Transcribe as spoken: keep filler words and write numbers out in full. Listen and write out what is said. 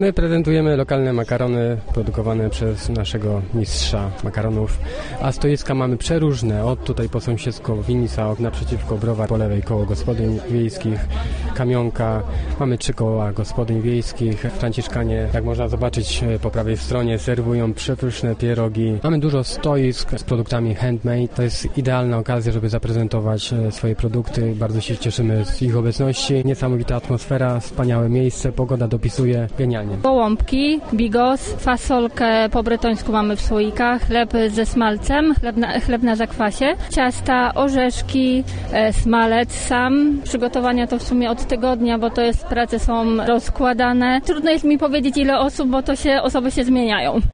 My prezentujemy lokalne makarony produkowane przez naszego mistrza makaronów, a stoiska mamy przeróżne. Od tutaj po sąsiedzku Winnica, naprzeciwko Browar, po lewej koło gospodyń wiejskich, Kamionka. Mamy trzy koła gospodyń wiejskich. Franciszkanie, jak można zobaczyć po prawej stronie, serwują przepyszne pierogi. Mamy dużo stoisk z produktami handmade. To jest idealna okazja, żeby zaprezentować swoje produkty. Bardzo się cieszymy z ich obecności. Niesamowita atmosfera, wspaniałe miejsce, pogoda dopisuje genialnie. Gołąbki, bigos, fasolkę po bretońsku mamy w słoikach, chleb ze smalcem, chleb na, chleb na zakwasie, ciasta, orzeszki, e, smalec sam. Przygotowania to w sumie od tygodnia, bo to jest, prace są rozkładane. Trudno jest mi powiedzieć ile osób, bo to się, osoby się zmieniają.